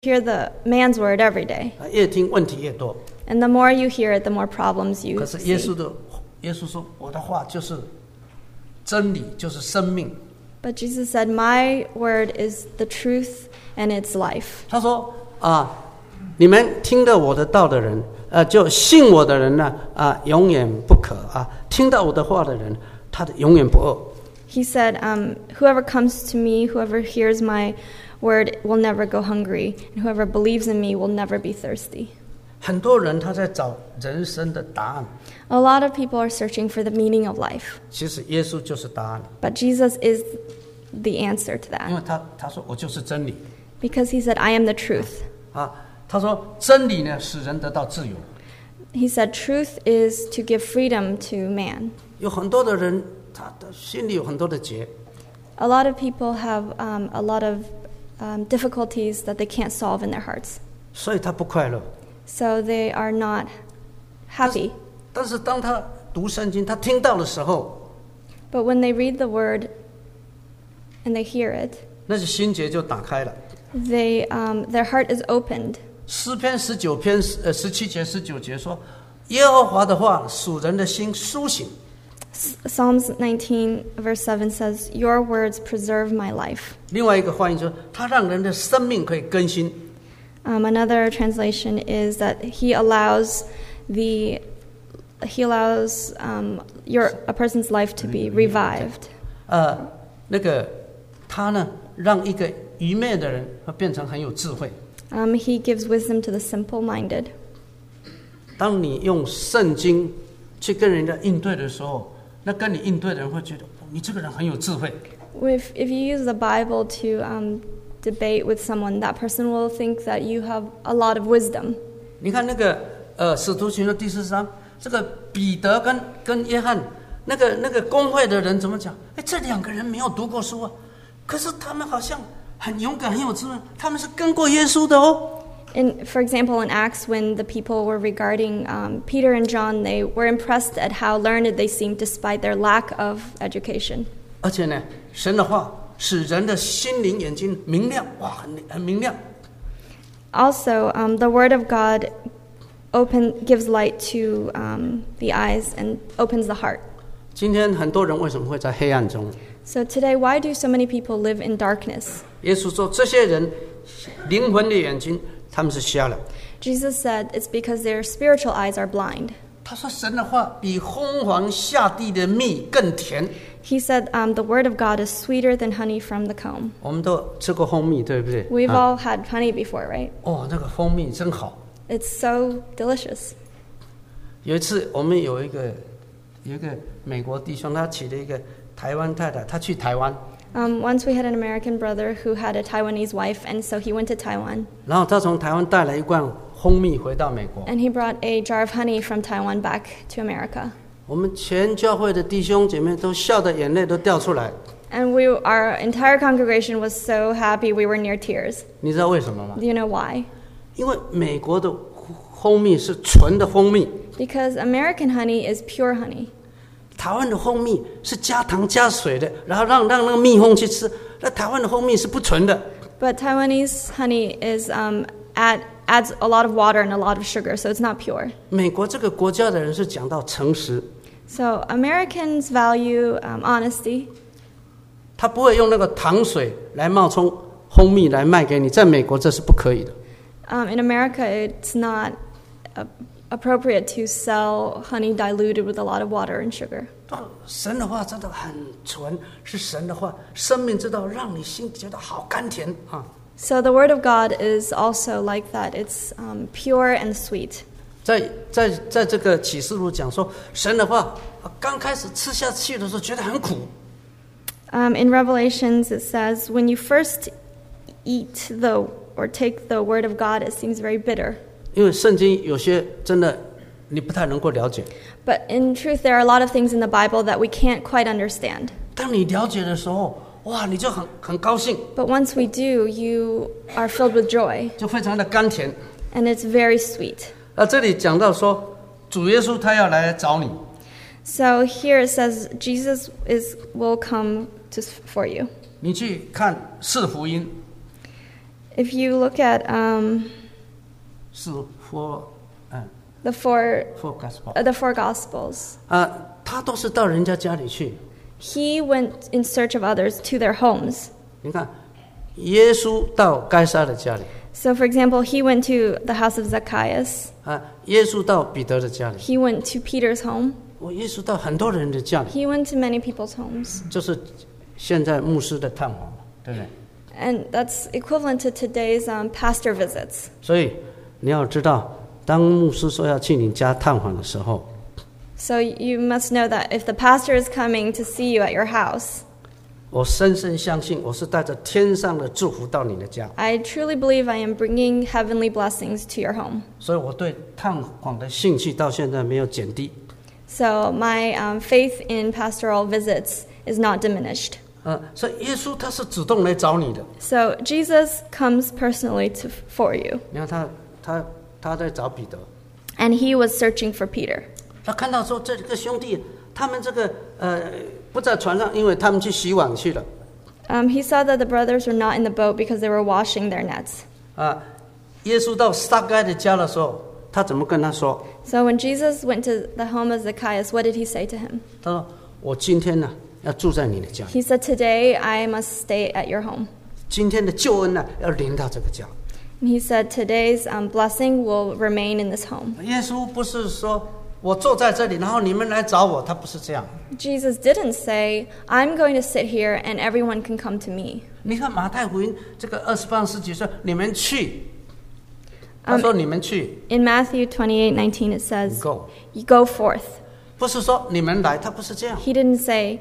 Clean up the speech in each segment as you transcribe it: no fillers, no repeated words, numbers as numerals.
hear the man's word every day. 越听问题越多。 And the more you hear it, the more problems 可 you 是耶 see. 稣说，我的话就是真理，就是生命。 But Jesus said, my word is the truth and it's life. 他说你们听到我的道的人，就信我的人呢，永远不渴啊；听到我的话的人，他永远不饿。 He said, whoever comes to me, whoever hears my word will never go hungry, and whoever believes in me will never be thirsty. 很多人他在找人生的答案， A lot of people are searching for the meaning of life, 其实耶稣就是答案， but Jesus is the answer to 因 that 为他说我就是真理 because he said, I am the truth. 啊。他说真理呢使人得到自由。 He said, truth is to give freedom to man. 有很多的人他的心里有很多的结， A lot of people have a lot of difficulties that they can't solve in their hearts. 所以他不快乐。 So they are not happy. 但是当他读圣经，他听到的时候， But when they read the word and they hear it, 那些心结就打开了。 their heart is opened. 诗篇19篇17节19节说，耶和华的话使人的心苏醒。 Psalms 19 verse 7 says, your words preserve my life. 另外一个翻译说，他让人的生命可以更新。 Another translation is that he allows a person's life to be revived. 那个他呢，让一个愚昧的人会变成很有智慧。 He gives wisdom to the simple-minded. 当你用圣经去跟人家应对的时候，那跟你应对的人会觉得，你这个人很有智慧。 If you use the Bible to debate with someone, that person will think that you have a lot of wisdom. 你看那个使徒行传第4章，这个彼得跟约翰，那个公会的人怎么讲？这两个人没有读过书啊，可是他们好像很勇敢，很有智慧，他们是跟过耶稣的哦。 For example, in Acts, when the people were regarding Peter and John, they were impressed at how learned they seemed despite their lack of education. 而且呢，神的话使人的心灵眼睛明亮，哇，很明亮。 Also, the Word of God gives light to the eyes and opens the heart. 今天很多人为什么会在黑暗中？ So today, why do so many people live in darkness? 耶稣说，这些人灵魂的眼睛他们是瞎了。 Jesus said it's because their spiritual eyes are blind. 他说，神的话比红黄下地的蜜更甜。 He said the Word of God is sweeter than honey from the comb. 我们都吃过蜂蜜，对不对？ We've all had honey before, right? 那个蜂蜜真好。 It's so delicious. 有一次，我们有一个美国弟兄，他娶了一个台湾太太，他去台湾。 Once we had an American brother who had a Taiwanese wife, and so he went to Taiwan. 然后他从台湾带了一罐蜂蜜回到美国。 And he brought a jar of honey from Taiwan back to America. 我们全教会的弟兄姐妹都笑得眼泪都掉出来。 And our entire congregation was so happy we were near tears. 你知道为什么吗？ Do you know why? 因为美国的蜂蜜是纯的蜂蜜， Because American honey is pure honey. 台湾的蜂蜜是加糖加水的，然后让那个蜜蜂去吃。那台湾的蜂蜜是不纯的。 But Taiwanese honey is adds a lot of water and a lot of sugar, so it's not pure. 美国这个国家的人是讲到诚实， So Americans value honesty. 他不会用那个糖水来冒充蜂蜜来卖给你，在美国这是不可以的。 In America, it's not appropriate to sell honey diluted with a lot of water and sugar. 神的话真的很纯，是神的话，生命之道，让你心觉得好甘甜啊。 So the Word of God is also like that. It's pure and sweet. 在这个启示录讲说，神的话刚开始吃下去的时候觉得很苦。 In Revelations, it says, when you first eat or take the Word of God, it seems very bitter. 因为圣经有些真的你不太能够了解。 But in truth, there are a lot of things in the Bible that we can't quite understand. 当你了解的时候，哇，你就很高兴， But once we do, you are filled with joy, 就非常的甘甜。 and it's very sweet. 这里讲到说，主耶稣他要来找你， So here it says Jesus will come for you. 你去看四福音， If you look at 是 four the four gospel Gospels, 他都是到人家家里去。 he went in search of others to their homes. 你看，耶稣到该撒的家里， So, for example, he went to the house of Zacchaeus. 耶稣到彼得的家里， He went to Peter's home. 耶稣到很多人的家里， He went to many people's homes. 就是现在牧师的探访，对不对？ And that's equivalent to today's pastor visits. 所以你要知道，当牧师说要去你家探访的时候， So you must know that if the pastor is coming to see you at your house, 我深深相信，我是带着天上的祝福到你的家。 I truly believe I am bringing heavenly blessings to your home. 所以我对探访的兴趣到现在没有减低。 So my faith in pastoral visits is not diminished. 所以耶稣他是主动来找你的。 So Jesus comes personally for you. 你看他在找彼得， And he was searching for Peter. 他看到说这个兄弟他们这个不在船上，因为他们去洗碗去了。 He saw that the brothers were not in the boat because they were washing their nets. 耶稣到撒该的家的时候，他怎么跟他说？ So when Jesus went to the home of Zacchaeus, what did he say to him? 他说：“我今天呢要住在你的家里， He said, "Today I must stay at your home." 今天的救恩呢要临到这个家。” And he said, "Today's blessing will remain in this home." 耶稣不是说我坐在这里，然后你们来找我，他不是这样。 Jesus didn't say, "I'm going to sit here and everyone can come to me." 你看马太福音这个28、29说你们去，他说你们去。 In Matthew 28:19 it says, Go. "You go forth." 不是说你们来，他不是这样。 He didn't say,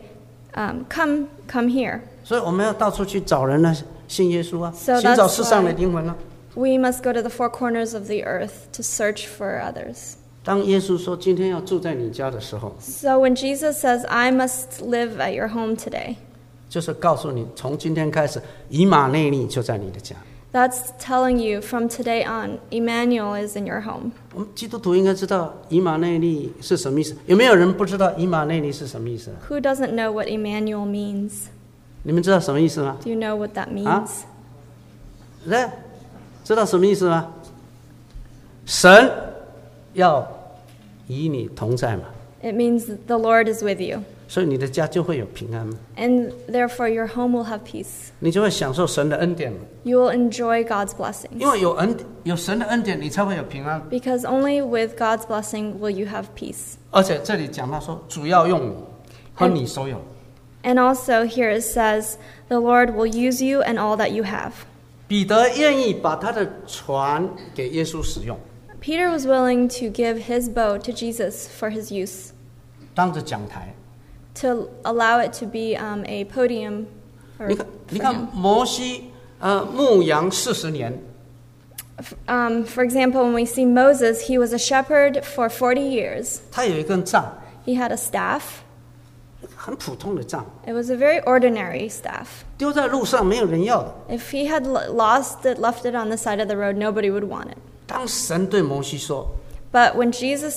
"Come here." 所以我们要到处去找人呢，信耶稣啊， So 寻找 that's 世上的 why 灵魂啊。 we must go to the four corners of the earth to search for others. 当耶稣说今天要住在你家的时候， So when Jesus says, "I must live at your home today," 就是告诉你，从今天开始，以马内利就在你的家。 that's telling you from today on, Emmanuel is in your home. 我们基督徒应该知道以马内利是什么意思。有没有人不知道以马内利是什么意思？ Who doesn't know what Emmanuel means? 你们知道什么意思吗？ Do you know what that means? 知道什么意思吗？神要与你同在嘛， It means the Lord is with you. 所以你的家就会有平安嘛， And therefore your home will have peace. 你就会享受神的恩典嘛。 You will enjoy God's blessings. 因为有神的恩典，你才会有平安。 Because only with God's blessing will you have peace. 而且这里讲到说，主要用你和你所有。 And also here it says, the Lord will use you and all that you have. 彼得愿意把他的船给耶稣使用， Peter was willing to give his boat to Jesus for his use, 当着讲台。 to allow it to be a podium for 你看 him. 摩西牧羊40年， For example, when we see Moses, he was a shepherd for 40 years. 他有一根杖， He had a staff. 很普通的杖， It was a very ordinary staff. 丢在路上没有人要的。 If he had lost it, left it on the side of the road, nobody would want it. 当神对摩西说 But when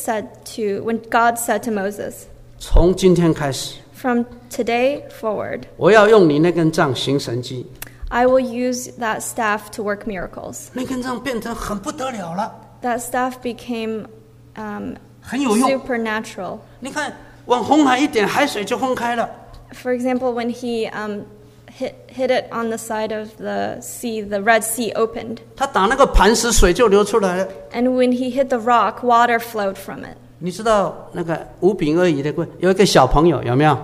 God said to Moses, 从今天开始， "From today forward, 我要用你那根杖行神迹， I will use that staff to work miracles." 那根杖变成很不得了了， That staff became 很有用。 supernatural. 你看往红海一点，海水就分开了。 For example, when he hit it on the side of the sea, the Red Sea opened. 他打那个磐石，水就流出来了。 And when he hit the rock, water flowed from it. 你知道那个5饼2鱼的故事，有一个小朋友有没有？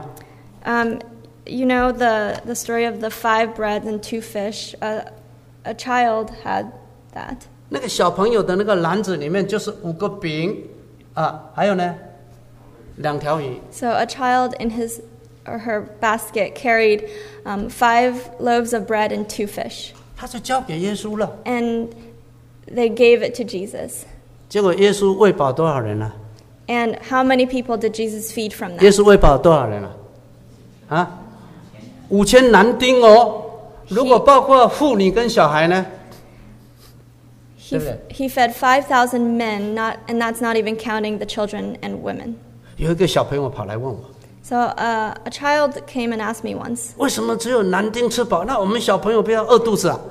You know the story of the 5 breads and 2 fish. A child had that. 那个小朋友的那个篮子里面就是5个饼还有呢2条鱼。 So a child in his or her basket carried 5 loaves of bread and 2 fish. 他就交给耶稣了。 And they gave it to Jesus. 结果耶稣喂饱多少人呢？ And how many people did Jesus feed from 耶 that? 稣喂饱多少人啊？5000男丁哦。如果包括妇女跟小孩呢？ He fed 5,000 men, and that's not even counting the children and women. 有一个小朋友跑来问我， So a child came and asked me once, 为什么只有男丁吃饱？那我们小朋友不要饿肚子啊？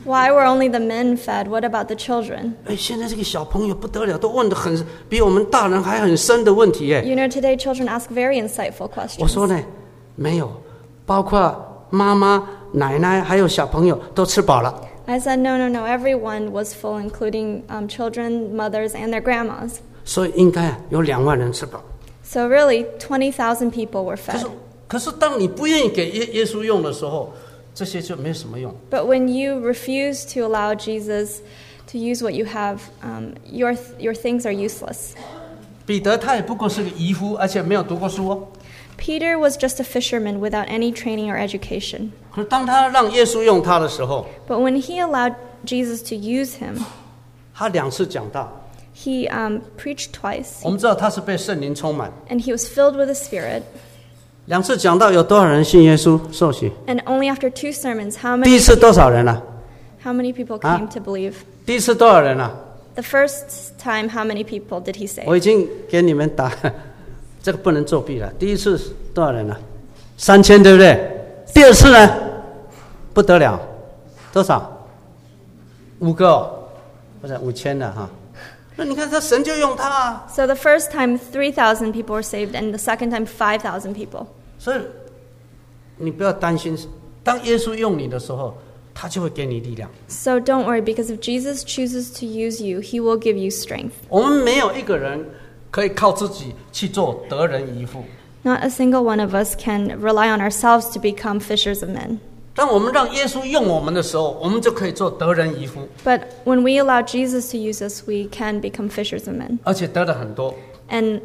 Why were only the men fed? What about the children? 现在这个小朋友不得了，都问得很比我们大人还很深的问题。 You know, today children ask very insightful 我说 questions. 呢，没有，包括妈妈、奶奶还有小朋友都吃饱了。 I said, no. Everyone was full, including children, mothers, and their grandmas. 所以应该有2万人吃饱。 So really, 20,000 people were 可 fed. 是当你不愿意给耶稣用的时候，这些就没什么用。 But when you refuse to allow Jesus to use what you have, your things are useless. 彼得他也不过是个渔夫，而且没有读过书哦。 Peter was just a fisherman without any training or education. 可是当他让耶稣用他的时候， But when he allowed Jesus to use him, 他2次讲道。 he preached twice, 我们知道他是被圣灵充满。 and he was filled with the Spirit. 2次讲道有多少人信耶稣受洗？ And only after 2 sermons, 第一次多少人啊？ how many people came to believe? 第一次多少人啊？ The first time, how many people did he save? 我已经给你们答，这个不能作弊了。第一次多少人啊？3000，对不对？第2次呢？不得了，多少？5个哦，不是5000的哈。那你看他神就用他啊。 So the first time, 3,000 people were saved, and the second time, 5,000 people. 所以你不要担心，当耶稣用你的时候，他就会给你力量。 So don't worry, because if Jesus chooses to use you, he will give you strength. 我们没有一个人可以靠自己去做得人渔夫。 Not a single one of us can rely on ourselves to become fishers of men. 当我们让耶稣用我们的时候，我们就可以做得人渔夫， But when we allow Jesus to use us, we can become fishers of men 而且得了很多， and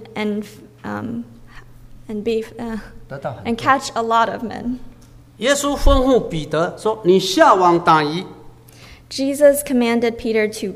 be 得到很 and 多。 catch a lot of men. 耶稣吩咐彼得说：“你下网打鱼。” Jesus commanded Peter to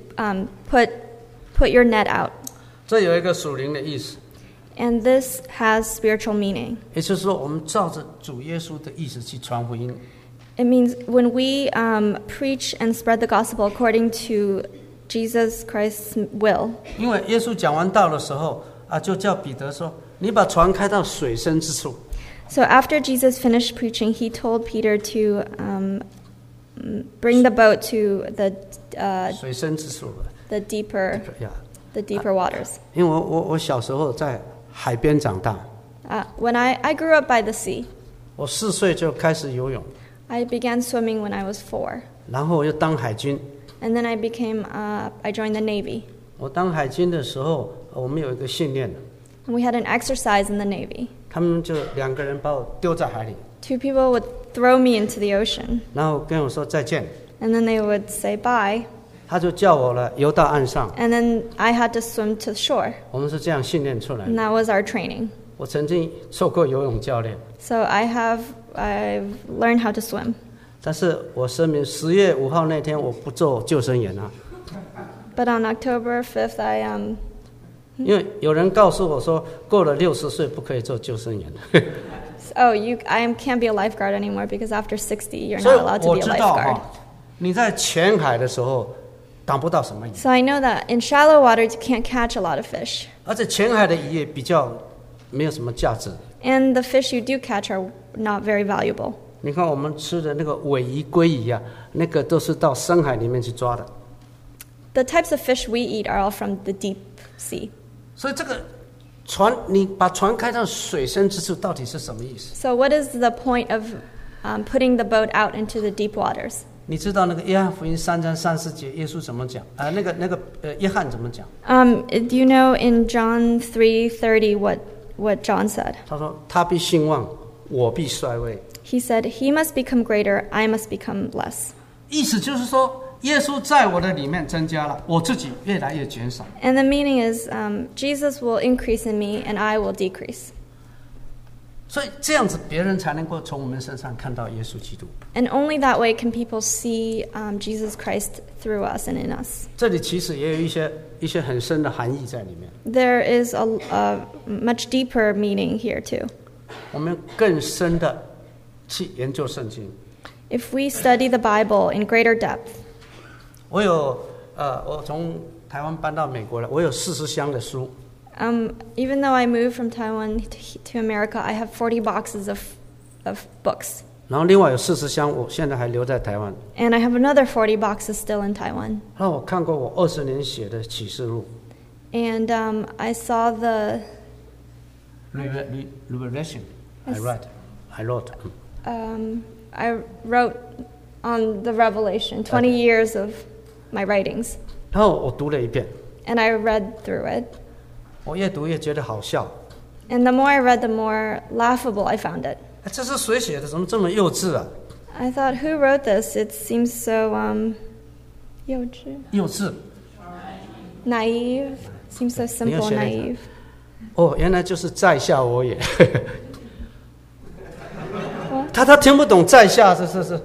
put your net out, 这有一个属灵的意思， and this has spiritual meaning. 也就是说，我们照着主耶稣的意思去传福音。 It means when we preach and spread the gospel according to Jesus Christ's will. 因为耶稣讲完道的时候啊，就叫彼得说：“你把船开到水深之处。” So after Jesus finished preaching, he told Peter to bring the boat to 水深之处 the deeper 呀。 the deeper waters. 因为我小时候在海边长大， When I grew up by the sea, 我4岁就开始游泳， I began swimming when I was 4, 然后我又当海军。 and then I joined the Navy. 我当海军的时候，我们有一个训练， And we had an exercise in the Navy. 他们就2个人把我丢在海里， 2 people would throw me into the ocean, 然后跟我说再见， and then they would say bye, 他就叫我了游到岸上。 and then I had to swim to shore, 我们是这样训练出来 and 的。 that was our training. 我曾经做过游泳教练， So I've learned how to swim. 但是我声明10月5号那天我不做救生员啊， But on October 5th, I 因为有人告诉我说过了60岁不可以做救生员。 I can't be a lifeguard anymore because after 60, you're 所以 not allowed to 我 be a 知道 lifeguard. 你在浅海的时候挡不到什么鱼， So I know that in shallow waters, you can't catch a lot of fish. 而且浅海的鱼也比较没有什么价值。 And the fish you do catch are not very valuable. 你看我们吃的那个尾鱼、鲑鱼啊，那个都是到深海里面去抓的。 The types of fish we eat are all from the deep sea. 所以这个船，你把船开到水深之处，到底是什么意思？ So what is the point of putting the boat out into the deep waters? 你知道那个约翰福音3章30节，耶稣怎么讲？约翰怎么讲？ Do you know in John 3:30 what John said? 他说：“他必兴旺，我必衰微。” He said, "He must become greater, I must become less." 意思就是说，耶稣在我的里面增加了，我自己越来越减少。 And the meaning is, Jesus will increase in me and I will decrease. 所以这样子，别人才能够从我们身上看到耶稣基督。 And only that way can people see Jesus Christ through us and in us. 这里其实也有一些很深的含义在里面。 There is a much deeper meaning here too. 我们更深的去研究圣经。 If we study the Bible in greater depth, 我从台湾搬到美国了，我有40箱的书。 even though I moved from Taiwan to America, I have 40 boxes of books. 然后另外有40箱，我现在还留在台湾。 And I have another 40 boxes still in Taiwan. 然后我看过我20年写的启示录 And I saw the Revelation. I wrote. I wrote on the Revelation 20 years of my writings. 然后我读了一遍， And I read through it. 我越读越觉得好笑。 And the more I read, the more laughable I found it. 这是谁写的？怎么这么幼稚啊？ I thought, who wrote this? It seems so 幼稚, 幼稚 naive. Seems so simple and naive. 哦，原来就是在下我也。他听不懂在下是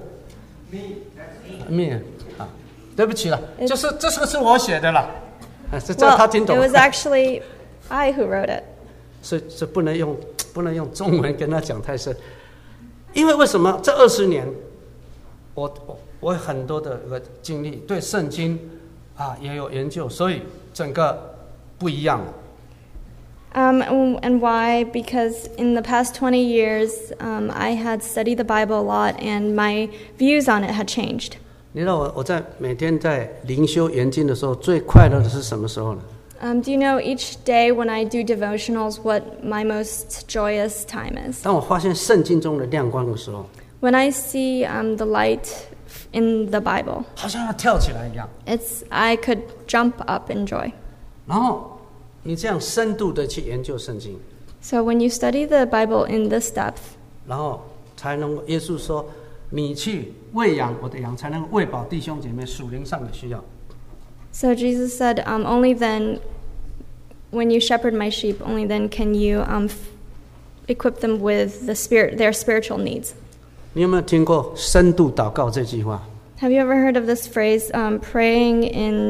面啊，对不起了，就是这是我写的啦，这 Well, 他听懂。 it was actually I who wrote it. 所以这不能用中文跟他讲太深，因为为什么这20年，我有很多的经历，对圣经啊也有研究，所以整个不一样了。 And why? Because in the past 20 years, I had studied the Bible a lot, and my views on it had changed. 你知道我在每天在灵修研经的时候，最快乐的是什么时候呢？ Do you know each day when I do devotionals what my most joyous time is? 当我发现圣经中的亮光的时候， When I see the light in the Bible, 好像要跳起来一样。 I could jump up in joy. 然后你这样深度的去研究圣经， So when you study the Bible in this depth, 然后才能够耶稣说，你去喂养我的羊，才能喂饱弟兄姐妹属灵上的需要。 so Jesus said, only then, when you shepherd my sheep, only then can you equip them with their spiritual needs. 你有没有听过深度祷告这句话？ Have you ever heard of this phrase, praying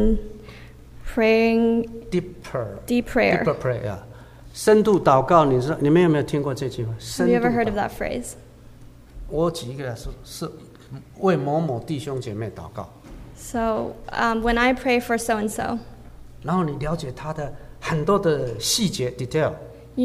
deep prayer? Deeper prayer 啊，深度祷告，你们有没有听过这句话？ Have you ever heard of that phrase? 我举一个是为某某弟兄姐妹祷告， So when I pray for so and so, 然后你了解他的很多的细节 detail，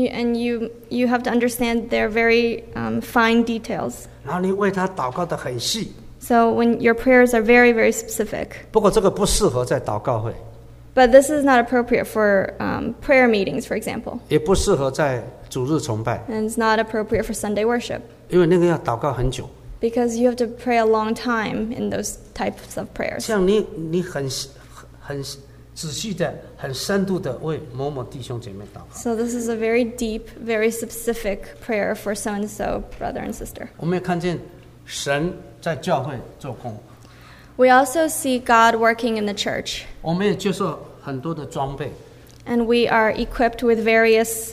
you have to understand their very fine details. 然后你为他祷告的很细。 So when your prayers are very, very specific. 不过这个不适合在祷告会， But this is not appropriate for prayer meetings, for example. 也不适合在主日崇拜， And it's not appropriate for Sunday worship. 因为那个要祷告很久。 Because you have to pray a long time in those types of prayers. 像你很仔细的、很深度的为某某弟兄姐妹祷告。 So this is a very deep, very specific prayer for so-and-so brother and sister. 我们也看见神在教会做工， We also see God working in the church. 我们也接受很多的装备。 And we are equipped with various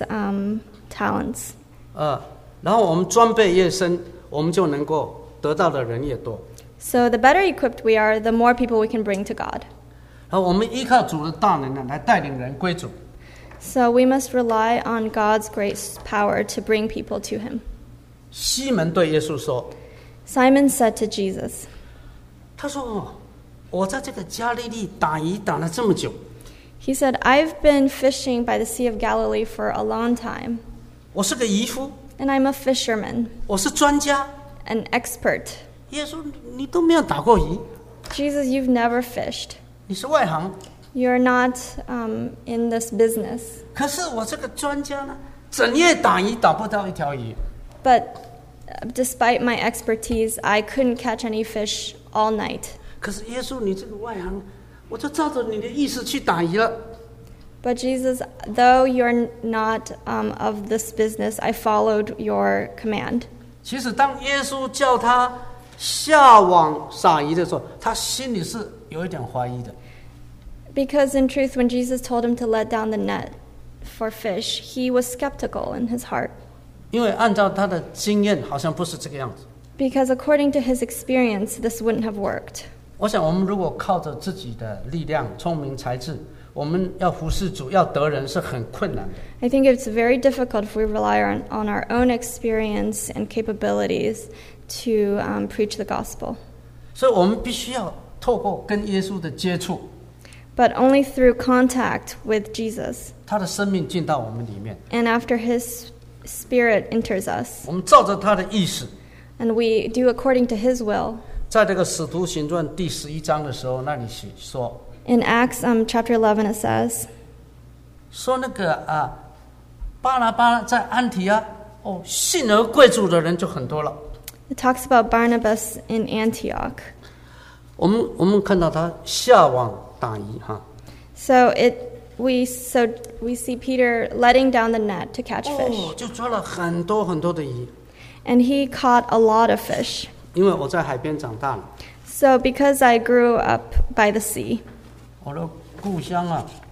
talents. 然后我们装备越深，我们就能够得到的人越多。 So the better equipped we are, the more people we can bring to God. 然后我们依靠主的大能呢，来带领人归主。 So we must rely on God's great power to bring people to Him. 西门对耶稣说 Simon said to Jesus,：“ 他说我在这个加利利打鱼打了这么久， He said, I've been fishing by the Sea of Galilee for a long time, 我是个渔夫， and I'm a fisherman, 我是专家。 an expert. 耶稣，你都没有打过鱼， Jesus, you've never fished. 你是外行。 You're not in this business. 可是我这个专家呢，整夜打鱼打不到一条鱼。 But despite my expertise, I couldn't catch any fish all night. 可是耶稣，你这个外行，我就照着你的意思去打鱼了。 But Jesus, though you're not of this business, I followed your command. 其实当耶稣叫他下网撒鱼的时候，他心里是有一点怀疑的。 Because in truth, when Jesus told him to let down the net for fish, he was skeptical in his heart. 因为按照他的经验，好像不是这个样子。 Because according to his experience, this wouldn't have worked. 我想，我们如果靠着自己的力量、聪明才智，我们要服侍主、要得人是很困难的。 I think it's very difficult if we rely on our own experience and capabilities to preach the gospel. 所以我们必须要透过跟耶稣的接触， But only through contact with Jesus. 他的生命进到我们里面， And after his spirit enters us, 我们照着他的意思， and we do according to His will. 在这个使徒行传第11章的时候，那里说 In Acts chapter 11 it says, 说那个巴拿巴在安提阿信而归主的人就很多了。 it talks about Barnabas in Antioch. 我们看到他下网打鱼哈。 So we see Peter letting down the net to catch fish. 就抓了很多很多的鱼。 And he caught a lot of fish. 因为我在海边长大了。 So because I grew up by the sea. 我的故乡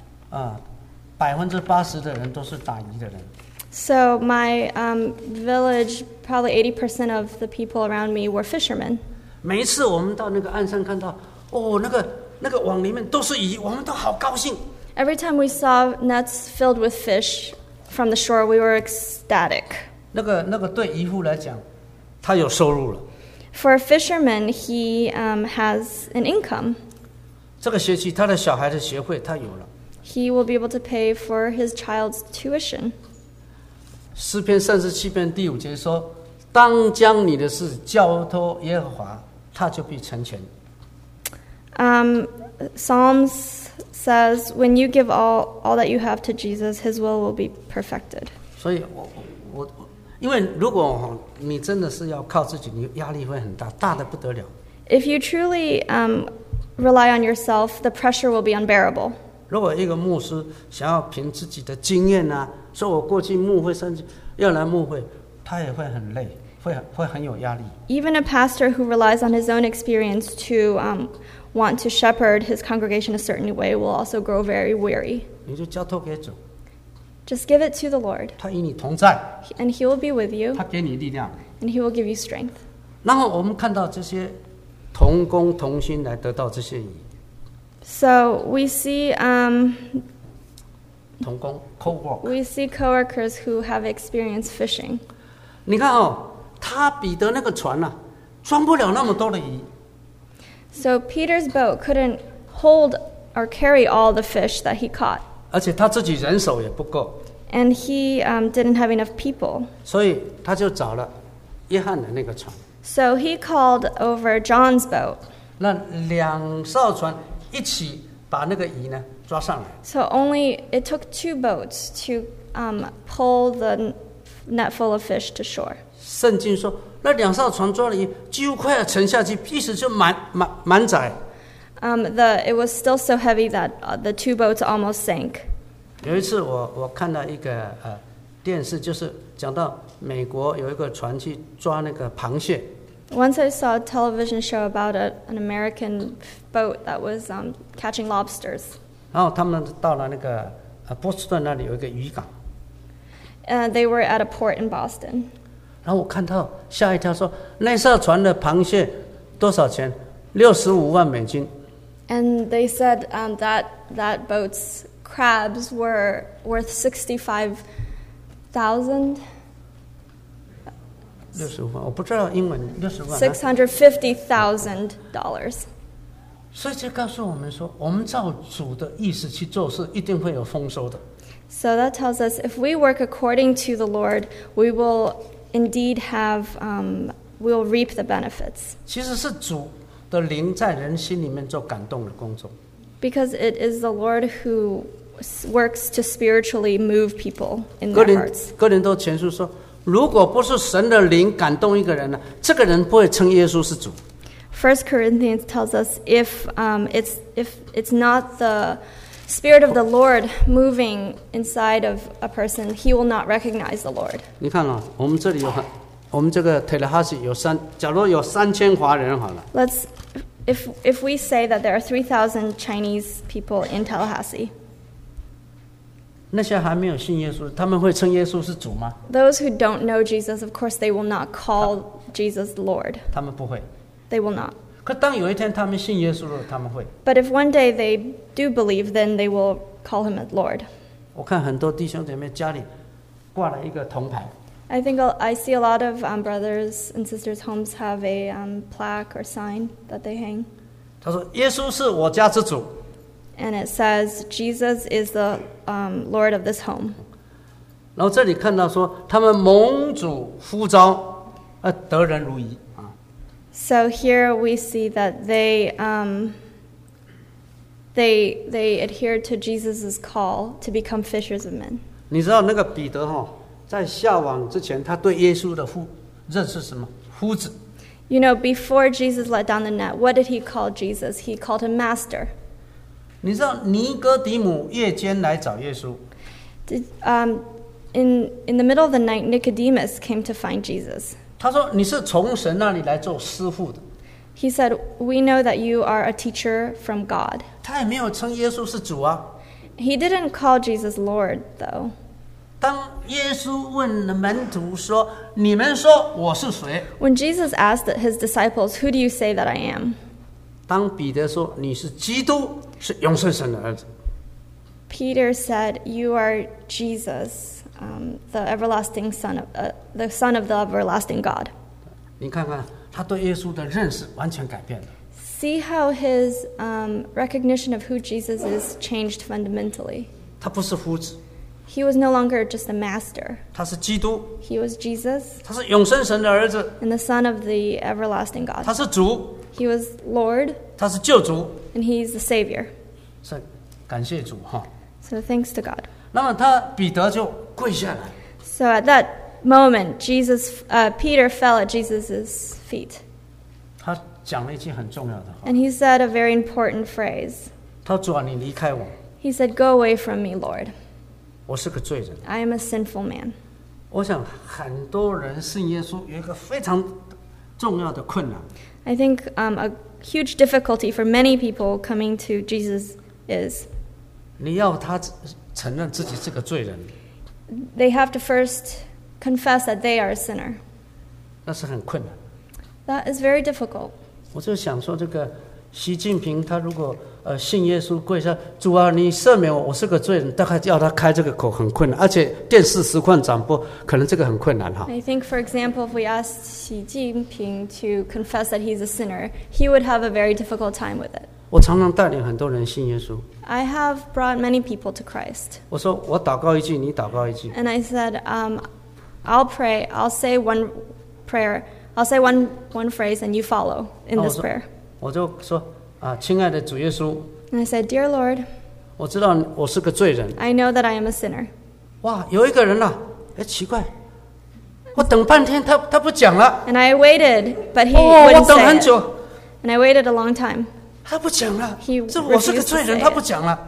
80%的人都是打鱼的人。 So my village, probably 80% of the people around me were fishermen. 每一次我们到那个岸上看到，那个网里面都是鱼，我们都好高兴。 Every time we saw nets filled with fish from the shore, we were ecstatic. 那个对渔夫来讲，他有收入了。 For a fisherman, he has an income. 这个学期他的小孩的学费他有了。 He will be able to pay for his child's tuition. 诗篇37篇第5节说：“当将你的事交托耶和华，他就必成全。” Psalms says, "When you give all that you have to Jesus, His will be perfected." 所以我因为如果你真的是要靠自己，你压力会很大，大得不得了。 If you truly rely on yourself, the pressure will be unbearable. 如果一个牧师想要凭自己的经验说我过去牧会甚至要来牧会，他也会很累，会很有压力。 Even a pastor who relies on his own experience to want to shepherd his congregation a certain way will also grow very weary. 你就交托给主。 Just give it to the Lord. 他与你同在。 And He will be with you. 他给你力量。 And He will give you strength. 然后我们看到这些同工同心来得到这些鱼。 So we see 同工 co-work. We see coworkers who have experienced fishing. 你看他彼得那个船装不了那么多的鱼。 So Peter's boat couldn't hold or carry all the fish that he caught. 而且他自己人手也不够。 And he didn't have enough people. 所以他就找了约翰的那个船。 So he called over John's boat. 那2艘船一起把那个鱼抓上来。 So it took 2 boats to pull the net full of fish to shore. 圣经说，那2艘船抓了鱼，几乎快要沉下去，意思就满载。 It was still so heavy that the 2 boats almost sank. 有一次我看到一个电视，就是讲到美国有一个船去抓那个螃蟹。 Once I saw a television show about an American boat that was catching lobsters. 然后他们到了那个波士顿那里有一个渔港。 They were at a port in Boston. 然后我看到吓一跳，说那艘船的螃蟹多少钱？65万美金。 And they said that boat's crabs were worth $65,000. 65万，我不知道英文60万。 $650,000. 所以这告诉我们说，我们照主的意思去做事，一定会有丰收的。 So that tells us if we work according to the Lord, we will indeed we'll reap the benefits. 其实是主的灵在人心里面做感动的工作。 Because it is the Lord who works to spiritually move people in their hearts. 哥林多前书说，如果不是神的灵感动一个人这个人不会称耶稣是主。 1 Corinthians tells us if it's not the Spirit of the Lord moving inside of a person, he will not recognize the Lord. 你看我们这里我们这个 Tallahassee 假如有3000华人好了。 If we say that there are 3,000 Chinese people in Tallahassee. 那些还没有信耶稣，他们会称耶稣是主吗？ Those who don't know Jesus, of course, they will not call Jesus Lord. 他们不会。 They will not. 可当有一天他们信耶稣了，他们会。 But if one day they do believe, then they will call him Lord. 我看很多弟兄姐妹家里挂了一个铜牌。 I see a lot of brothers and sisters' homes have a plaque or sign that they hang. 他说：“耶稣是我家之主。” And it says, Jesus is the Lord of this home. 然后这里看到说，他们蒙主呼召。 得人如饴啊。 So here we see that they adhered to Jesus' call to become fishers of men. 你知道那个彼得在下网之前，他对耶稣的认识什么？夫子。 You know, before Jesus let down the net, what did he call Jesus? He called him master. 你知道尼哥底母夜间来找耶稣。 In the middle of the night, Nicodemus came to find Jesus. 他说：“你是从神那里来做师傅的。” He said, "We know that you are a teacher from God." 他也没有称耶稣是主啊。 He didn't call Jesus Lord, though. 当耶稣问了门徒说：“你们说我是谁？” When Jesus asked his disciples, "Who do you say that I am?" 当彼得说：“你是基督，是永生神的儿子。” Peter said, "You are Jesus, the everlasting Son of the Son of the everlasting God." 你看看他对耶稣的认识完全改变了。 See how his recognition of who Jesus is changed fundamentally. 他不是夫子， He was no longer just a master. 他是基督， He was Jesus 他是永生神的儿子， and the Son of the everlasting God. 他是主， He was Lord 他是救主。 and He's the Savior. 是感谢主哈。 So thanks to God. 那么彼得就跪下来， So at that moment, Peter fell at Jesus' feet. 他讲了一句很重要的话， And he said a very important phrase. 他说：“主啊，你离开我， He said, "Go away from me, Lord. 我是个罪人。” I am a sinful man. 我想很多人信耶稣有一个非常重要的困难， I think a huge difficulty for many people coming to Jesus is 你要他承认自己是个罪人， they have to first confess that they are a sinner. 那是很困难。 That is very difficult. 我就想说，这个习近平他如果信耶稣跪下，主啊，你赦免我，我是个罪人，大概要他开这个口很困难，而且电视实况转播，可能这个很困难哈。 I think, for example, if we asked Xi Jinping to confess that he's a sinner, he would have a very difficult time with it. 我常常带领很多人信耶稣， I have brought many people to Christ. 我说我祷告一句，你祷告一句， And I said, I'll pray, I'll say one prayer, I'll say one phrase, and you follow in this prayer. 我就说亲爱的主耶稣， And I said, "Dear Lord, 我知道我是个罪人。 I know that I am a sinner." 哇，有一个人奇怪，我等半天他不讲了， And I waited, but he 我 wouldn't 等很 say it. 久， And I waited a long time. 他不讲了 He， 这我是个 refused to 罪人， say 他不讲了。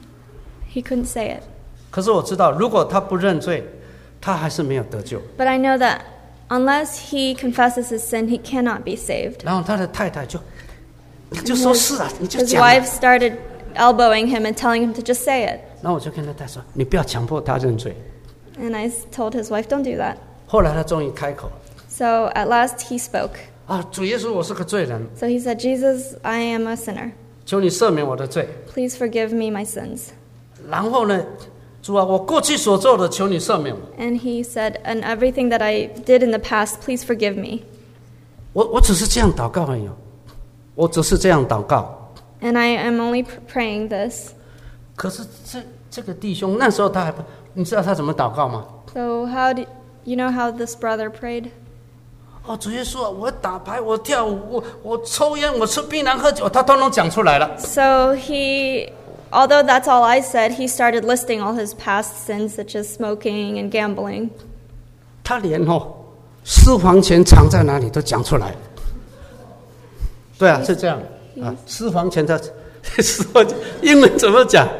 He couldn't say it. 可是我知道，如果他不认罪，他还是没有得救。 But I know that unless he confesses his sin, he cannot be saved. 然后他的太太你就说是啊，你就 His 讲啊。 wife started elbowing him and telling him to just say it. 然后我就跟他太太说，你不要强迫他认罪。 And I told his wife, "Don't do that." 后来他终于开口了， So at last he spoke. 主耶稣，我是个罪人， So he said, "Jesus, I am a sinner. 求你赦免我的罪。 Please forgive me my sins." 然后呢，主啊，我过去所做的，求你赦免我。 And he said, "And everything that I did in the past, please forgive me." 我只是这样祷告而已，我只是这样祷告。 And I am only praying this. 可是这个弟兄那时候他还不，你知道他怎么祷告吗？ So you know how this brother prayed? 主耶稣啊，我打牌，我跳舞，我抽烟，我吃槟榔喝酒，他通通讲出来了。 So although that's all I said, he started listing all his past sins, such as smoking and gambling. 他连私房钱藏在哪里都讲出来。对啊，是这样啊，私房钱的私房钱英文怎么讲？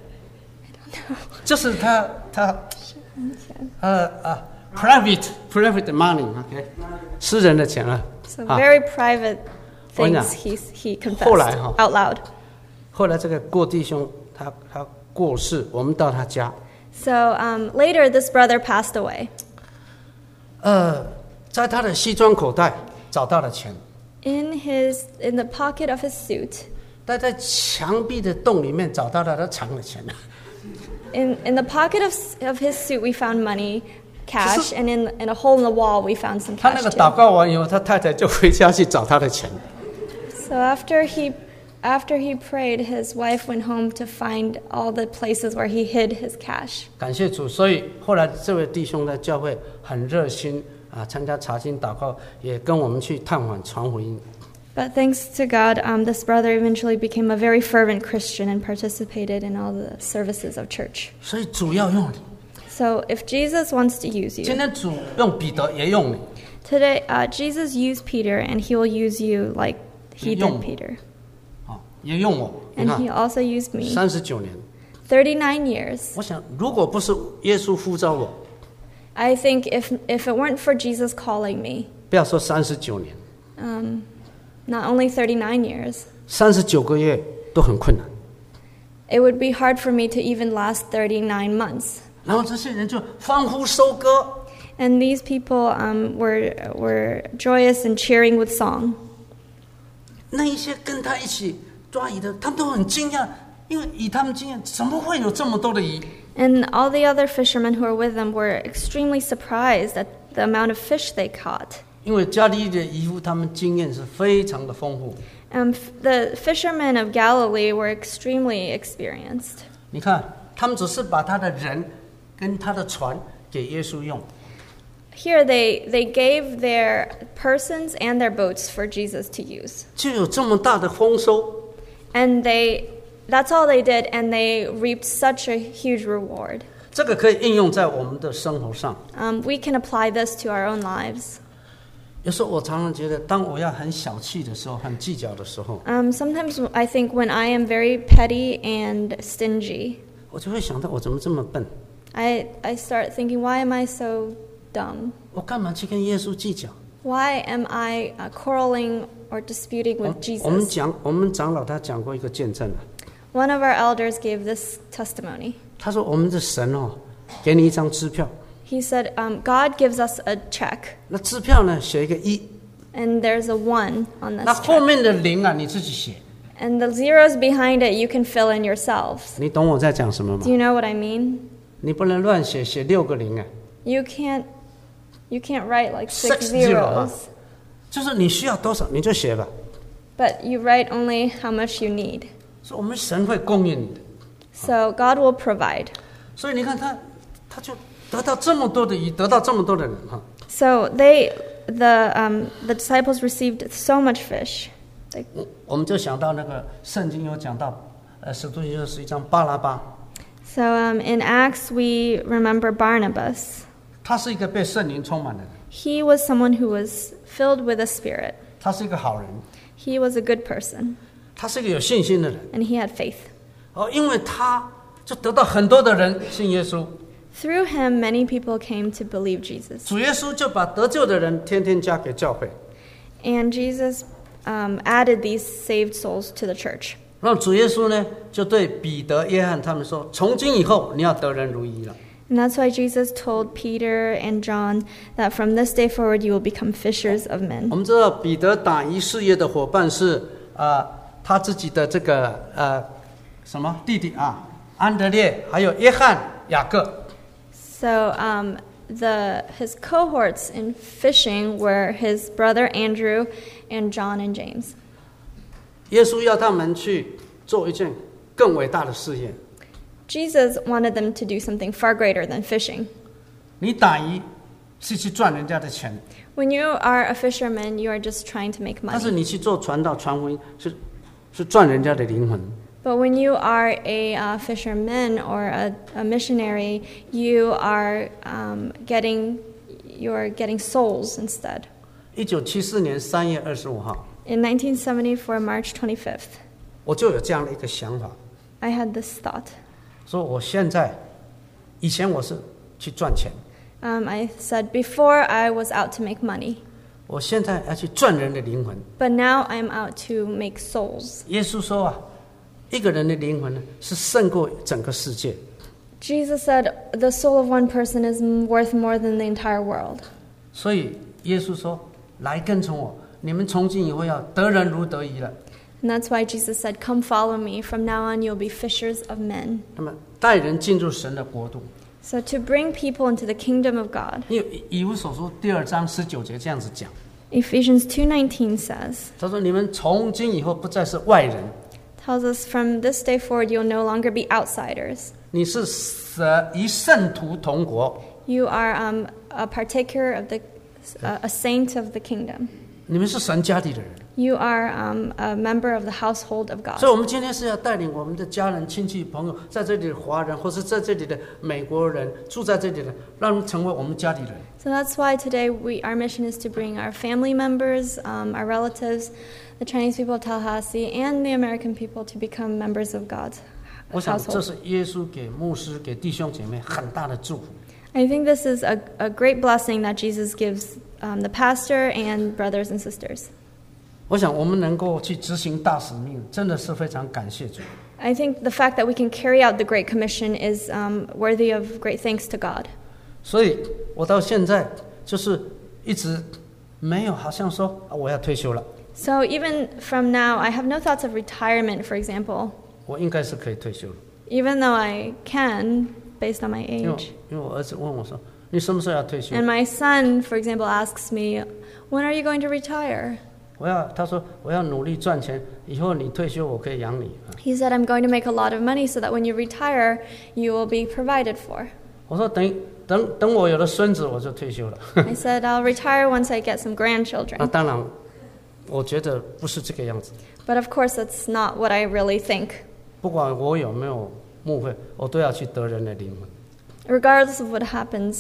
就是他private money，OK， 私人的钱啊。 So very private things he confessed 后来 out loud. 后来这个郭弟兄他过世，我们到他家。 So later, this brother passed away. 在他的西装口袋找到了钱， In the pocket of his suit. 但在墙壁的洞里面找到了他藏的钱。 In the pocket of his suit, we found money, cash, and in a hole in the wall, we found some 他那 cash 个 too. 祷告完以后，他太太就回家去找他的钱。 So after he prayed, his wife went home to find all the places where he hid his cash. 感谢主，所以后来这位弟兄在教会很热心参加查经祷告，也跟我们去探访传福音。 But thanks to God, this brother eventually became a very fervent Christian and participated in all the services of church. 所以主要用你。 So if Jesus wants to use 今 you, 天主用彼得也用你， today Jesus used Peter and he will use you like he did Peter. 也用我。你 And 看 he also used me. ，39年。 39 years. 我想，如果不是耶稣呼召我， I think if it weren't for Jesus calling me, 不要说39年， not only 39 years, 39个月都很困难。 it would be hard for me to even last 39 months. 然后这些人就欢呼收歌， And these people were joyous and cheering with song. 那一些跟他一起抓鱼的，他们都很惊讶，因为以他们经验，怎么会有这么多的鱼？ And all the other fishermen who were with them were extremely surprised at the amount of fish they caught. 因为加利利的渔夫，他们经验是非常的丰富。 The fishermen of Galilee were extremely experienced. 你看，他们只是把他的人跟他的船给耶稣用， Here they gave their persons and their boats for Jesus to use. 就有这么大的丰收。 And that's all they did, and they reaped such a huge reward. 这个可以应用在我们的生活上。 We can apply this to our own lives. 有时候我常常觉得，当我要很小气的时候，很计较的时候， Sometimes I think when I am very petty and stingy, 我就会想到我怎么这么笨？ I start thinking, why am I so dumb? 我干嘛去跟耶稣计较？ Why am I quarreling or disputing with 我们长老他讲过一个见证了， One of our elders gave this testimony. 他说我们的神给你一张支票， He said, God gives us a check, 那支票呢写一个1， and there's a 1 on 那 this 后 check. 面的0你自己写。 And the zeros behind it you can fill in yourselves. 你懂我在讲什么吗 Do？you know what I mean? 你不能乱写6个0啊， You can't write like 6 6 zeros. zeros, 就是你需要多少你就写吧。 but you write only how much you need. 所以我们神会供应你的。 So God will provide. 所以你看他就得到这么多的鱼，得到这么多的人哈。 So the disciples received so much fish. 我们就想到那个圣经有讲到，使徒行传11章巴拉巴， So in Acts we remember Barnabas. 他是一个被圣灵充满的人， He was someone who was filled with a spirit. 他是一个好人， He was a good person, 他是一个有信心的人。 and he had faith. 因为他就得到很多的人信耶稣， Through him, many people came to believe Jesus. 主耶稣就把得救的人天天加给教会， And Jesus added these saved souls to the church. 然后主耶稣呢就对彼得、约翰他们说：从今以后你要得人如鱼了。 And that's why Jesus told Peter and John that from this day forward you will become fishers of 我 men. 们知道彼得打鱼事业的伙伴是他自己的这个什么弟弟啊，安德烈，还有约翰、雅各。 So his cohorts in fishing were his brother Andrew and John and James. 耶稣要他们去做一件更伟大的事业。 Jesus wanted them to do something far greater than fishing. 你打鱼是去赚人家的钱， When you are a fisherman, you are just trying to make 但是 money. 你去做传道、传福音是赚人家的灵魂。 But when you are a fisherman or a missionary, you are getting souls instead. 1974年3月25号， In 1974, March 25th, 我就有这样的一个想法， I had this thought. 说我以前我是去赚钱， I said, before I was out to make money, 我现在要去赚人的灵魂。 but now I'm out to make souls. 耶稣说一个人的灵魂呢是胜过整个世界。 Jesus said, the soul of one person is worth more than the entire world. 所以耶稣说：“来跟从我，你们从今以后要得人如得鱼了。” And that's why Jesus said, come follow me. From now on, you'll be fishers of men. 那么带人进入神的国度。 So to bring people into the kingdom of God. 因为以弗所书2章19节这样子讲， Ephesians 2:19 says, 他说：“你们从今以后不再是外人， tells us from this day forward, you'll no longer be outsiders. 你是与圣徒同国， You are a partaker of the a saint of the kingdom. 你们是神家里的人。 You are a member of the household of God. 所以我们今天是要带领我们的家人、亲戚、朋友，在这里的华人，或是在这里的美国人，住在这里的，让他们成为我们家里人。 So that's why today our mission is to bring our family members, our relatives, the Chinese people of Tallahassee, and the American people to become members of God's 我想这 household. 是耶稣给牧师、给弟兄姐妹很大的祝福。 I think this is a great blessing that Jesus gives the pastor and brothers and sisters. 我想我们能够去执行大使命，真的是非常感谢主。 I think the fact that we can carry out the Great Commission is worthy of great thanks to God. 所以我到现在就是一直没有好像说我要退休了， So even from now, I have no thoughts of retirement, for example, 我应该是可以退休了。 even though I can, based on my 因为 age. 因为我儿子问我说：“你什么时候要退休 And my son, for example, asks me, when are you going to retire?？” 他说我要努力赚钱，以后你退休我可以养你。 He said, I'm going to make a lot of money so that when you retire, you will be provided for. 我说等我有了孙子我就退休了。 I said, I'll retire once I get some 那 grandchildren. 当然，我觉得不是这个样子。 But of course, that's not what I really think. 不管我有没有牧会，我都要去得人的灵魂。 Regardless of what happens,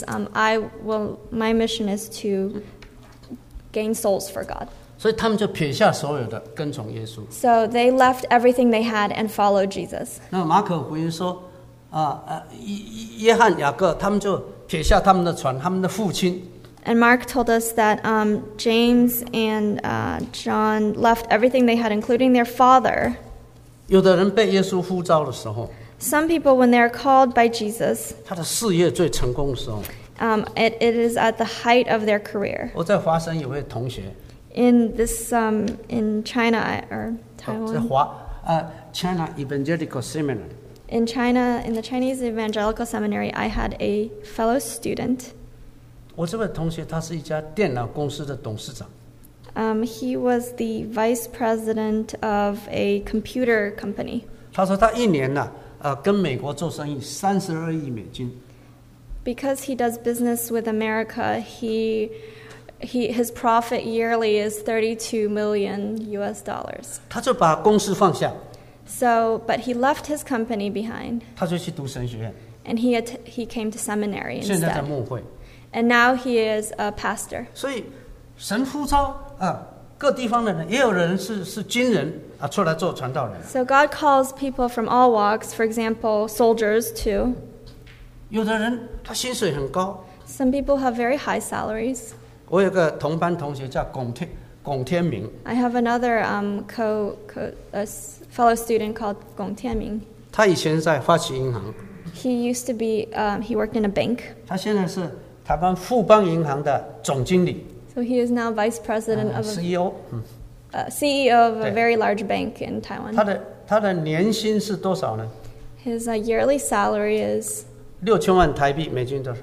my mission is to gain souls for God. 所以他们就撇下所有的，跟从耶稣。 So they left everything they had and followed Jesus. 那马可福音说，约翰、雅各他们就撇下他们的船，他们的父亲。 And Mark told us that James and John left everything they had, including their father. 有的人被耶稣呼召的时候， Some people, when they're called by Jesus, 他的事业最成功的时候， it is at the height of their career. 我在华山有位同学， In China or 在 Taiwan, China Evangelical Seminary， in China, in the Chinese Evangelical Seminary, I had a fellow student. 我这位同学他是一家电脑公司的董事长， He was the vice president of a computer company. 他说他一年跟美国做生意32亿美金， Because he does business with America, his profit yearly is $32 million US. 他就把公司放下， So, but he left his company behind, 他就去读神学院， and he came to seminary 现在在 instead. 牧会。 And now he is a pastor. 所以神呼召各地方的人，也有人是军人出来做传道人， So God calls people from all walks, for example, soldiers too. 有的人他薪水很高。 Some people have very high salaries. 我有个同班同学叫龚天明， I have another fellow student called Gong Tianming. 他以前在花旗银行， He used to be, he worked in a bank. 他现在是台湾富邦银行的总经理 So he is now vice president of CEO。 CEO of a 对。 very large bank in Taiwan. 他的年薪是多少呢？ His yearly salary is 6000万台币，美金多少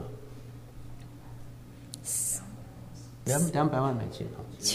？200万美金。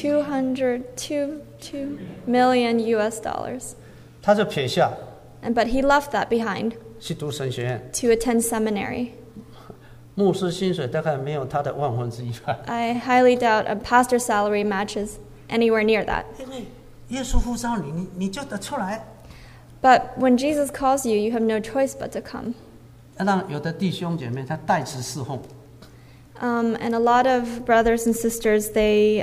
2 million US dollars. 他就撇下 But he left that behind 去读神学院， to attend seminary. 牧师薪水大概没有他的1/1000吧。 I highly doubt a pastor's salary matches anywhere near that. 因为耶稣呼召你，你就得出来。 But when Jesus calls you, you have no choice but to come. 让有的弟兄姐妹他代职侍奉， And a lot of brothers and sisters, they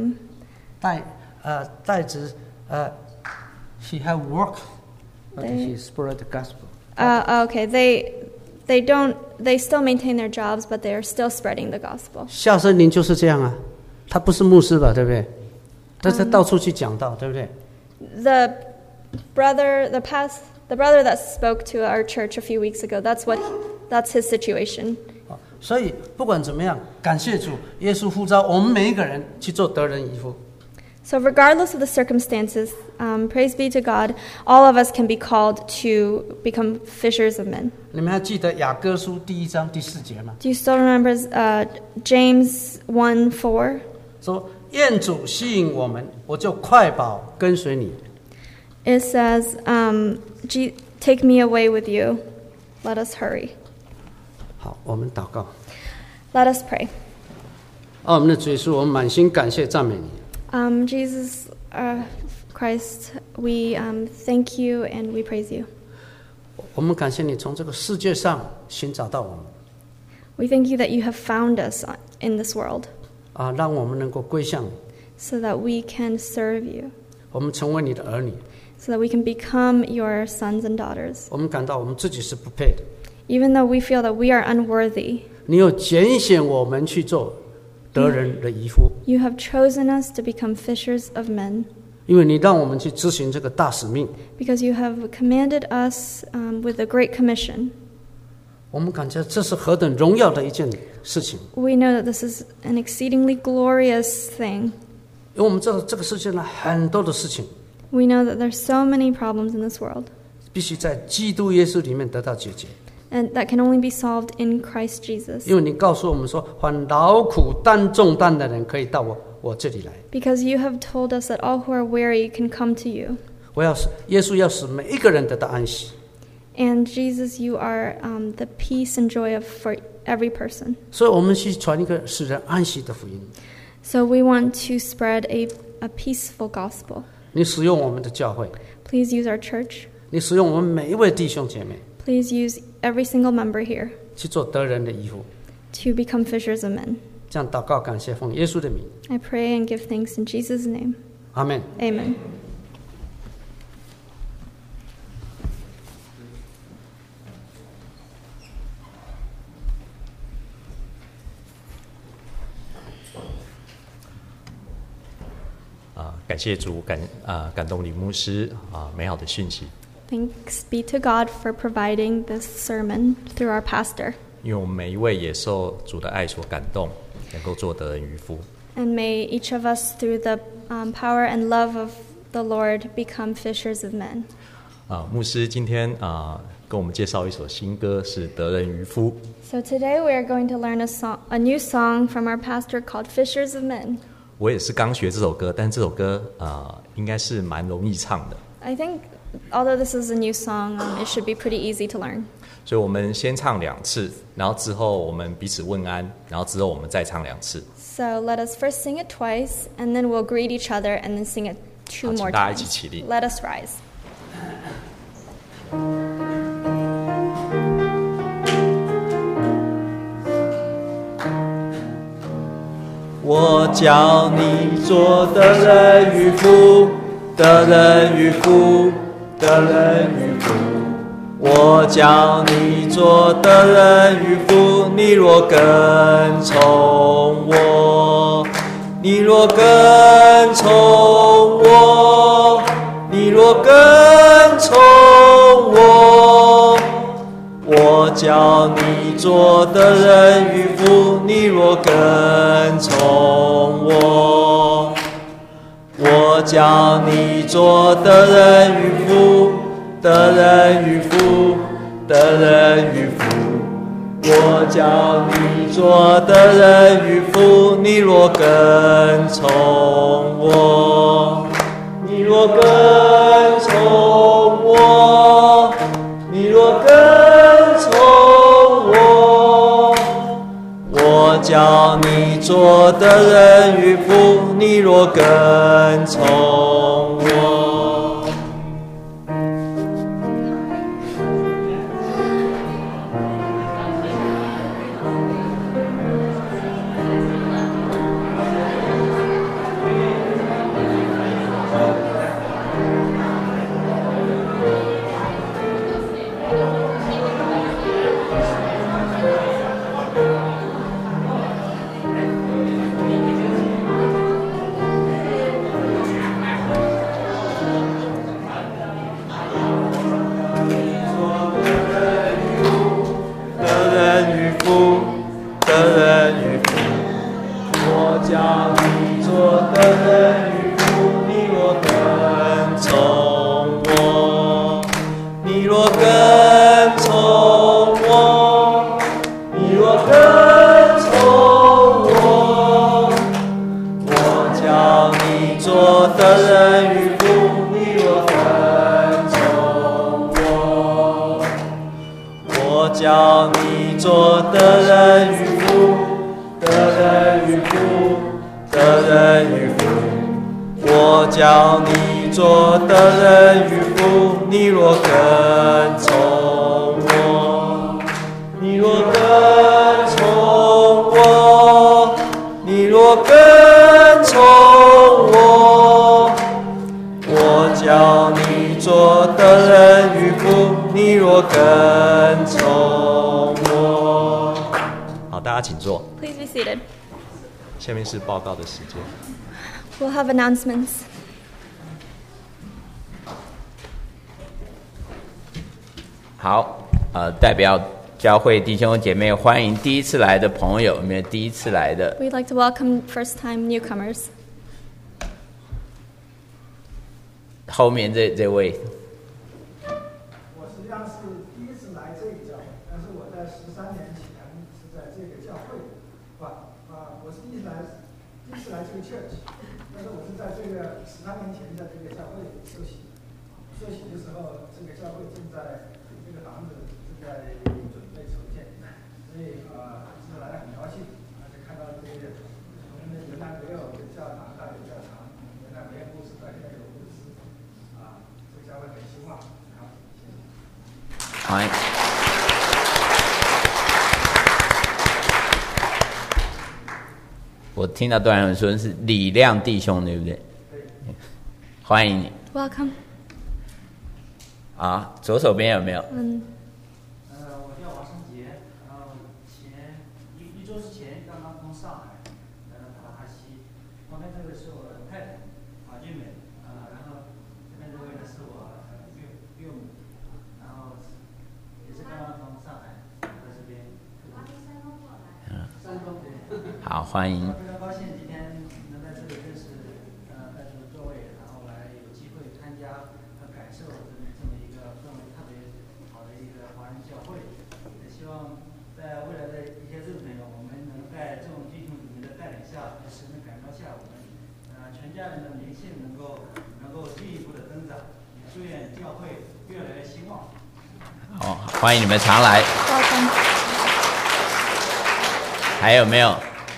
代职he have work, but he spread the gospel. okay, they still maintain their jobs, but they are still spreading the gospel. 夏圣灵就是这样啊，他不是牧师吧，对不对？但是到处去讲道，对不对？ The brother that spoke to our church a few weeks ago, that's his situation. 所以不管怎么样，感谢主，耶稣呼召我们每一个人去做得人渔夫。 So regardless of the circumstances, praise be to God, all of us can be called to become fishers of men. 你们还记得雅各书1章第4节吗？ Do you still remember James 1:4? 说愿主吸引我们，我就快跑跟随你。 It says, take me away with you. Let us hurry. 好，我们祷告。 Let us pray. 我们的主耶稣，我们满心感谢赞美你。 Jesus Christ, we thank you and we praise you. 我们感谢你从这个世界上寻找到我们。 We thank you that you have found us in this world. 让我们能够归向你。 So that we can serve you. 我们成为你的儿女。 So that we can become your sons and daughters. 我们感到我们自己是不配的。 Even though we feel that we are unworthy. 你有拣选我们去做得人的渔夫。 You have chosen us to become fishers of men. 因为你让我们去执行这个大使命。 Because you have commanded us with a great commission. 我们感觉这是何等荣耀的一件事情。 We know that this is an exceedingly glorious thing. 因为我们知道这个世界上很多的事情。 We know that there's so many problems in this world. 必须在基督耶稣里面得到解决。 And that can only be solved in Christ Jesus. 因为你告诉我们说，凡劳苦担重担的人可以到我这里来。 Because you have told us that all who are weary can come to you. 耶稣要使每一个人得到安息。 And Jesus, you are the peace and joy for every person. 所以我们去传一个使人安息的福音。 So we want to spread a peaceful gospel. 你使用我们的教会。 Please use our church. 你使用我们每一位弟兄姐妹。 Please use every single member here. 去做得人的渔夫。 To become fishers of men. 这样祷告感谢奉耶稣的名。 I pray and give thanks in Jesus' name. Amen. Amen. 感谢主，感动李牧师美好的讯息。 Thanks be to God for providing this sermon through our pastor. 因为我们每一位也受主的爱所感动，能够做得人渔夫。 And may each of us, through the power and love of the Lord, become fishers of men. 牧师今天跟我们介绍一首新歌，是得人渔夫。 So today we are going to learn a new song from our pastor called Fishers of Men. 我也是刚学这首歌，但这首歌应该是蛮容易唱的。 I think, although this is a new song, it should be pretty easy to learn. 所以我们先唱2次，然后之后我们彼此问安，然后之后我们再唱2次。 So let us first sing it twice, and then we'll greet each other, and then sing it 2 more 请大家一 times. 起起立。 Let us rise. 我叫你做得人渔夫，得人渔夫，得人渔夫。我叫你做得人渔夫，你若跟从我，你若跟从我，你若跟从我。我叫你做得人渔夫，你若跟从我。我叫你做得人渔夫，得人渔夫，得人渔夫。我叫你做得人渔夫，你若跟从我，你若跟从我，你若跟从我。我叫你做得人渔夫，你若跟从我。叫你做得人渔夫， 得人与父，得人与父。我叫你做得人与父，你若跟从我，你若跟从我，你若跟从我，我叫你做得人与父，你若跟从我。 好，大家请坐。 Please be seated. 下面是报告的时间。 We'll have announcements. 好，代表教会弟兄姐妹欢迎第一次来的朋友，有没有第一次来的？ We'd like to welcome first-time newcomers. 后面这位， 我实际上是第一次来这个教会，但是我在13年前是在这个教会，我是第一次来这个 church， 但是我是在这个13年前在这个教会受洗。受洗的时候，这个教会正在这个房子正在准备筹建，所以这次来了很高兴，就看到这个从原来没有教堂到有教堂，原来没有牧师到现在有牧师，这个教会很兴旺。好，谢谢。 欢迎。我听到段人说是李亮弟兄，对不对？ 对。 欢迎你。 Welcome. 啊，左手边有没有？ 我叫王胜杰，然后一周之前刚刚从上海来到塔拉哈西，旁边这位是我太太马俊美，然后这边这位呢是我岳母，然后也是刚刚从上海来这边。山东对。 好，欢迎。 非常高兴今天能在这里认识在座的各位，然后来有机会参加和感受这么一个氛围特别好的一个华人教会。也希望在未来的一些日子里，我们能在这种弟兄姊妹的带领下，在神的感召下，我们全家人的灵性能够进一步的增长，也祝愿教会越来越兴旺。 好，欢迎你们常来。 Welcome. 还有没有？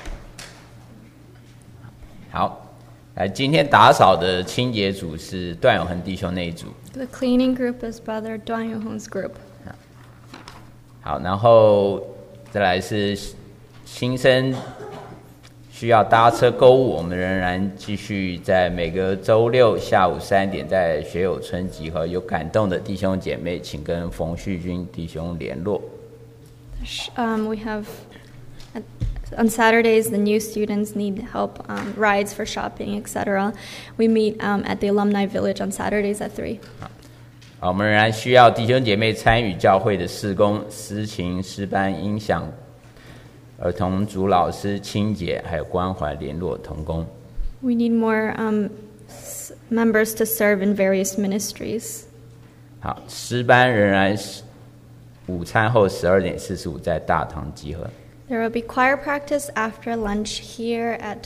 好，今天打扫的清洁组是段永恒弟兄那一组。 The cleaning group is Brother Duan Yuhong's group. 好，然后再来是新生需要搭车购物，我们仍然继续在每个周六下午3点在学友村集合。有感动的弟兄姐妹，请跟冯旭君弟兄联络。 We have on Saturdays the new students need help rides for shopping, etc. We meet at the Alumni Village on Saturdays at 3. 好，我们仍然需要弟兄姐妹参与教会的事工、诗琴、诗班、音响、儿童组老师、清洁，还有关怀联络同工。 We need more members to serve in various ministries. 好，诗班仍然是午餐后12点45在大堂集合。 There will be choir practice after lunch here at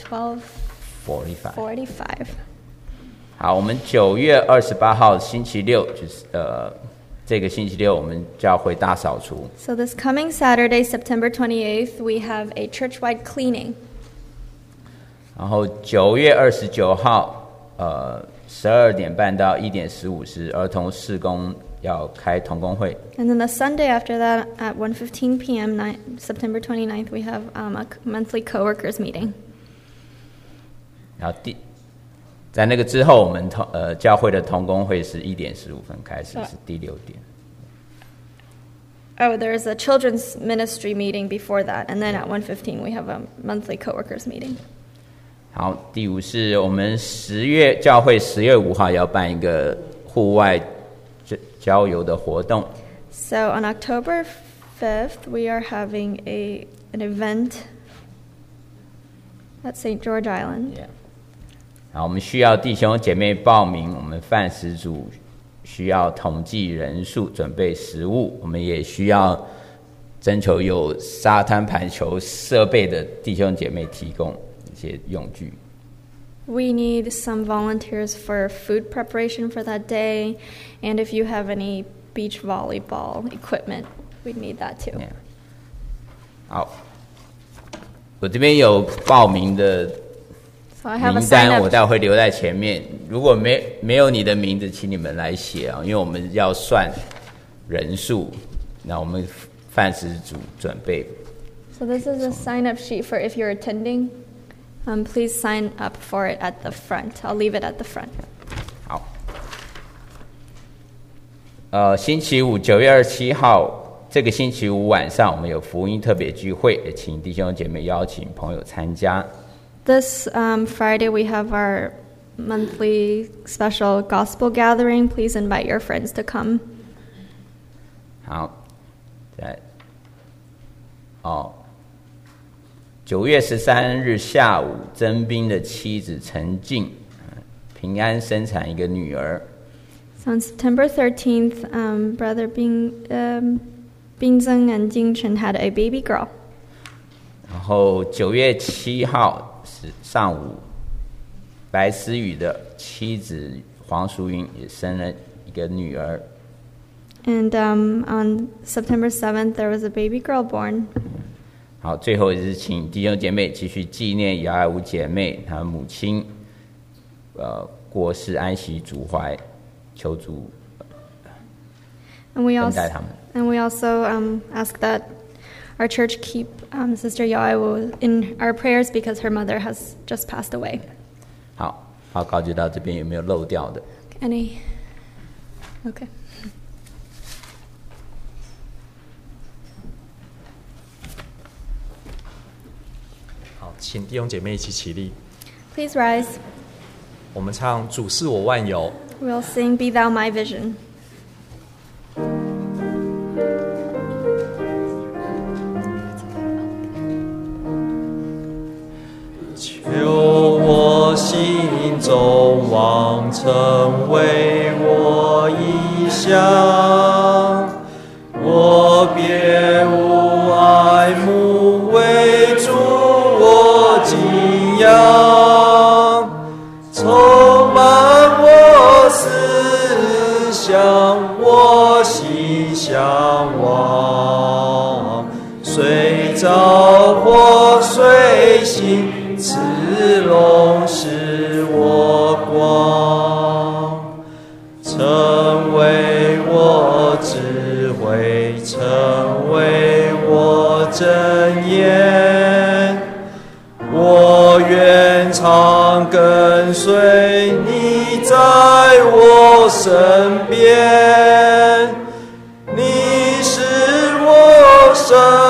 12:45. 好，我们9月28号星期六，就是这个星期六我们教会大扫除。 So this coming Saturday, September 28th, we have a church-wide cleaning. 然后9月29号，12点半到1点15是儿童事工要开同工会。 And then the Sunday after that at 1:15 p.m., September 29th, we have a monthly co-workers meeting. 然后在那个之后，我们教会的同工会是1点15分开始，是第6点。 Oh, there's a children's ministry meeting before that, and then at 1:15 we have a monthly co-workers meeting. 好，第5是我们教会10月5号要办一个户外郊游的活动。 So on October 5th, we are having an event at St. George Island. Yeah. 好，我们需要弟兄姐妹报名，我们饭食组需要统计人数，准备食物，我们也需要征求有沙滩排球设备的弟兄姐妹提供一些用具。 We need some volunteers for food preparation for that day, and if you have any beach volleyball equipment, we'd need that too. Yeah. 好， 我这边有报名的 So I have a 名 sign 单，我 up. 待会留在前面。如果没有你的名字，请你们来写啊，因为我们要算人数。那我们饭食组准备。 So this is a sign up sheet for if you're attending. Please sign up for it at the front. I'll leave it at the front. 好。星期五9月27号，这个星期五晚上我们有福音特别聚会，也请弟兄姐妹邀请朋友参加。 This Friday we have our monthly special gospel gathering. Please invite your friends to come. 好，9月13日下午，曾斌的妻子陈静平安生产一个女儿。 So on September 13th, Brother Bingzeng and Jingchen had a baby girl. 然后9月7号是上午，白思雨的妻子黄淑云也生了一个女儿。 And on September 7th, there was a baby girl born. 好，最后也是请弟兄姐妹继续纪念姚爱武姐妹她母亲过世，安息主怀，求主恩待他们。 And we also ask that our church keep Sister Yao in our prayers because her mother has just passed away. 好，报告就到这边，有没有漏掉的？ Any? Okay. 好，请弟兄姐妹一起起立。 Please rise. 我们唱主是我万有。 We'll sing Be Thou My Vision. 求我心中望成为我意向，我别无爱慕，为主我敬仰，充满我思想，我心向往，随着火随行，赤龙是我光，成为我智慧，成为我真言。我愿常跟随你，在我身边，你是我生